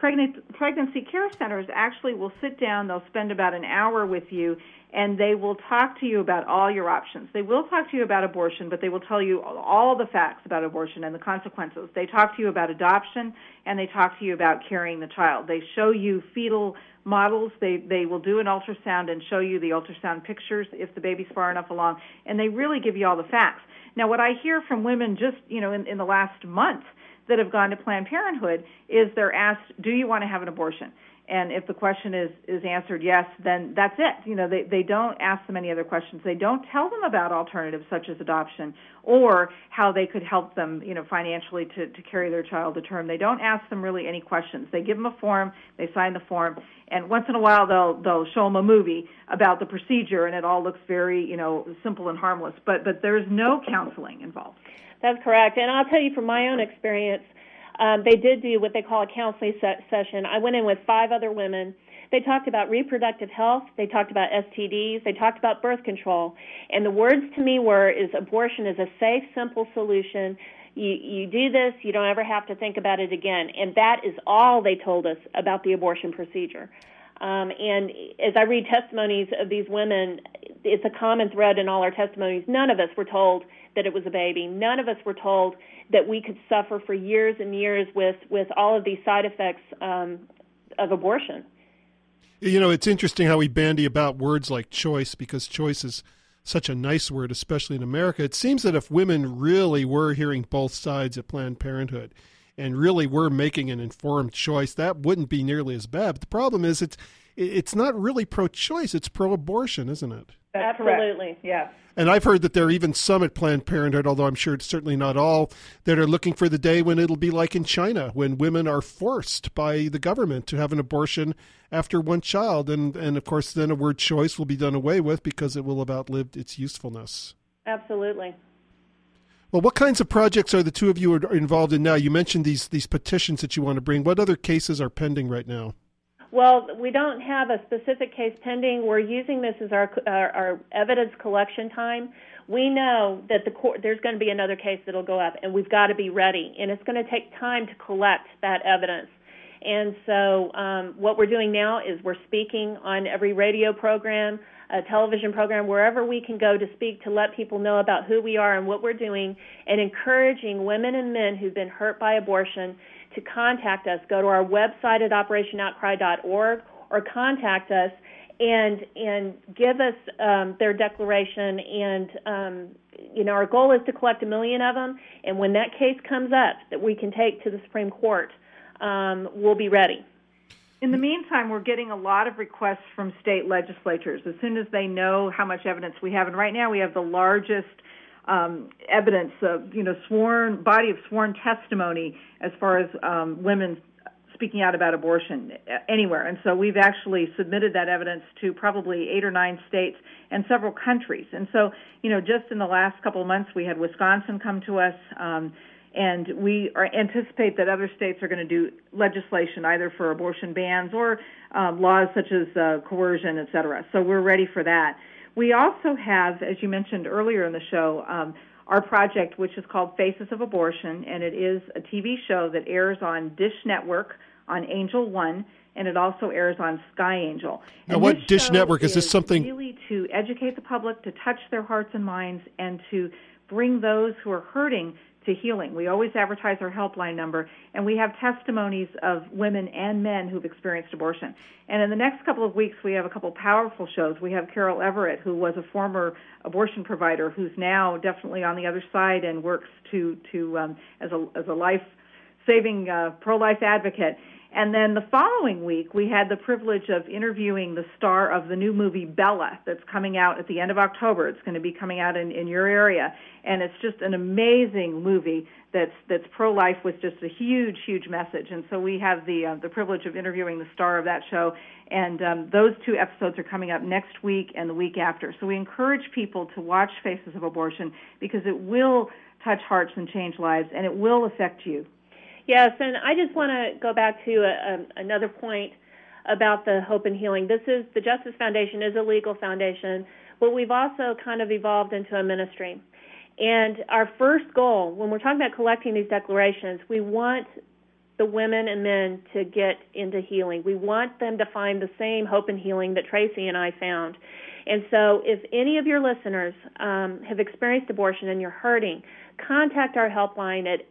pregnancy care centers actually will sit down. They'll spend about an hour with you, and they will talk to you about all your options. They will talk to you about abortion, but they will tell you all the facts about abortion and the consequences. They talk to you about adoption, and they talk to you about carrying the child. They show you fetal models. They will do an ultrasound and show you the ultrasound pictures if the baby's far enough along, and they really give you all the facts. Now, what I hear from women just, in the last month that have gone to Planned Parenthood is they're asked, do you want to have an abortion? And if the question is answered yes, then that's it. They don't ask them any other questions. They don't tell them about alternatives such as adoption or how they could help them, financially to carry their child to term. They don't ask them really any questions. They give them a form, they sign the form, and once in a while they'll show them a movie about the procedure, and it all looks very, simple and harmless. But there's no counseling involved. That's correct. And I'll tell you from my own experience, they did do what they call a counseling session. I went in with 5 other women. They talked about reproductive health. They talked about STDs. They talked about birth control. And the words to me is abortion is a safe, simple solution. You do this, you don't ever have to think about it again. And that is all they told us about the abortion procedure. And as I read testimonies of these women, it's a common thread in all our testimonies. None of us were told that it was a baby. None of us were told that we could suffer for years and years with all of these side effects of abortion. It's interesting how we bandy about words like choice, because choice is such a nice word, especially in America. It seems that if women really were hearing both sides at Planned Parenthood and really were making an informed choice, that wouldn't be nearly as bad. But the problem is it's not really pro-choice, it's pro-abortion, isn't it? That's Absolutely. Correct. Yeah. And I've heard that there are even some at Planned Parenthood, although I'm sure it's certainly not all, that are looking for the day when it'll be like in China, when women are forced by the government to have an abortion after one child. And of course, then a word choice will be done away with because it will have outlived its usefulness. Absolutely. Well, what kinds of projects are the two of you are involved in now? You mentioned these petitions that you want to bring. What other cases are pending right now? Well, we don't have a specific case pending. We're using this as our evidence collection time. We know that there's going to be another case that will go up, and we've got to be ready. And it's going to take time to collect that evidence. And so what we're doing now is we're speaking on every radio program, a television program, wherever we can go to speak to let people know about who we are and what we're doing, and encouraging women and men who've been hurt by abortion to contact us. Go to our website at operationoutcry.org or contact us and give us their declaration. And, our goal is to collect 1 million of them. And when that case comes up that we can take to the Supreme Court, we'll be ready. In the meantime, we're getting a lot of requests from state legislatures as soon as they know how much evidence we have. And right now we have the largest evidence of, body of sworn testimony as far as women speaking out about abortion anywhere. And so we've actually submitted that evidence to probably 8 or 9 states and several countries. And so, just in the last couple of months, we had Wisconsin come to us, and we anticipate that other states are going to do legislation either for abortion bans or laws such as coercion, et cetera. So we're ready for that. We also have, as you mentioned earlier in the show, our project, which is called Faces of Abortion, and it is a TV show that airs on Dish Network on Angel One, and it also airs on Sky Angel. Now, what Dish Network is this something? Really to educate the public, to touch their hearts and minds, and to bring those who are hurting to healing. We always advertise our helpline number, and we have testimonies of women and men who've experienced abortion. And in the next couple of weeks, we have a couple powerful shows. We have Carol Everett, who was a former abortion provider, who's now definitely on the other side and works as a life-saving pro-life advocate. And then the following week, we had the privilege of interviewing the star of the new movie Bella that's coming out at the end of October. It's going to be coming out in your area. And it's just an amazing movie that's pro-life with just a huge, huge message. And so we have the privilege of interviewing the star of that show. And those 2 episodes are coming up next week and the week after. So we encourage people to watch Faces of Abortion because it will touch hearts and change lives, and it will affect you. Yes, and I just want to go back to another point about the Hope and Healing. The Justice Foundation is a legal foundation, but we've also kind of evolved into a ministry. And our first goal, when we're talking about collecting these declarations, we want the women and men to get into healing. We want them to find the same hope and healing that Tracy and I found. And so if any of your listeners have experienced abortion and you're hurting, contact our helpline at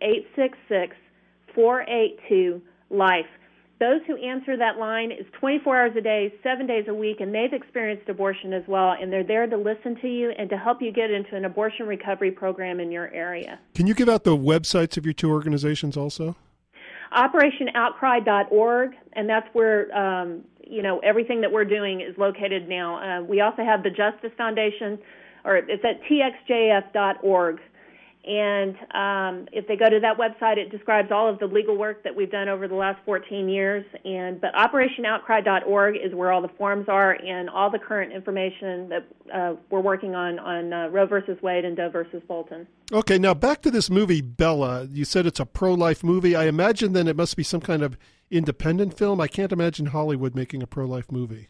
866-482-LIFE. Those who answer that line is 24 hours a day, 7 days a week, and they've experienced abortion as well, and they're there to listen to you and to help you get into an abortion recovery program in your area. Can you give out the websites of your two organizations also? OperationOutcry.org, and that's where everything that we're doing is located now. We also have the Justice Foundation, or it's at txjf.org. And if they go to that website, it describes all of the legal work that we've done over the last 14 years. But OperationOutcry.org is where all the forms are and all the current information that we're working on Roe versus Wade and Doe versus Bolton. Okay, now back to this movie, Bella. You said it's a pro-life movie. I imagine then it must be some kind of independent film. I can't imagine Hollywood making a pro-life movie.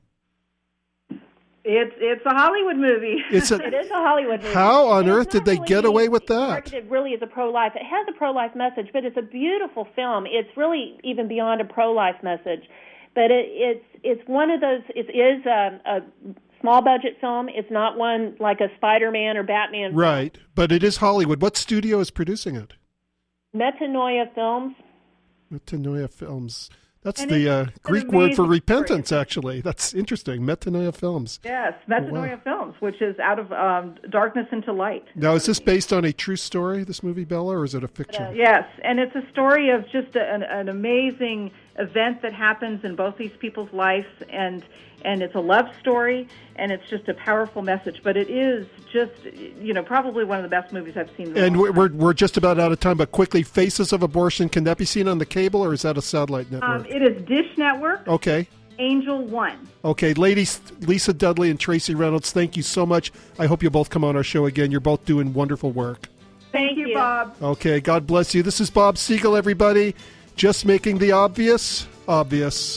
It's a Hollywood movie. It is a Hollywood movie. How on earth did they get away with that? Marketed really as a pro-life. It has a pro-life message, but it's a beautiful film. It's really even beyond a pro-life message. But it's one of those. It is a small budget film. It's not one like a Spider-Man or Batman film. Right, but it is Hollywood. What studio is producing it? Metanoia Films. Metanoia Films. That's the Greek word for repentance, actually. That's interesting. Metanoia Films. Yes, Metanoia Films, which is out of darkness into light. Now, is this based on a true story, this movie, Bella, or is it a fiction? Yes, and it's a story of just an amazing event that happens in both these people's lives, and it's a love story, and it's just a powerful message. But it is just, probably one of the best movies I've seen. And we're just about out of time, but quickly, Faces of Abortion, can that be seen on the cable, or is that a satellite network? It is Dish Network. Okay. Angel One. Okay, ladies, Lisa Dudley and Tracy Reynolds, thank you so much. I hope you both come on our show again. You're both doing wonderful work. Thank you, Bob. Okay, God bless you. This is Bob Siegel, everybody. Just making the obvious obvious.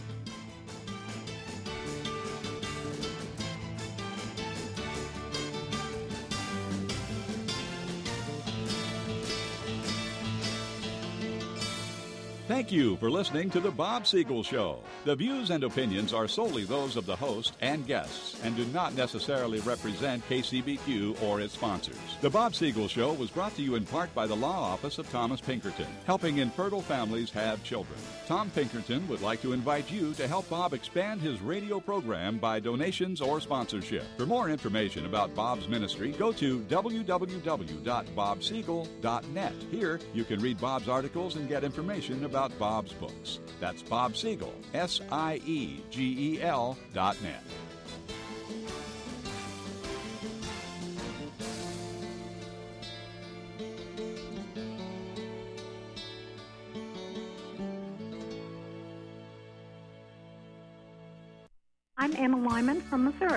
Thank you for listening to The Bob Siegel Show. The views and opinions are solely those of the host and guests and do not necessarily represent KCBQ or its sponsors. The Bob Siegel Show was brought to you in part by the law office of Thomas Pinkerton, helping infertile families have children. Tom Pinkerton would like to invite you to help Bob expand his radio program by donations or sponsorship. For more information about Bob's ministry, go to www.bobsiegel.net. Here, you can read Bob's articles and get information about Bob's books. That's Bob Siegel, SIEGEL.net. I'm Anna Lyman from Missouri.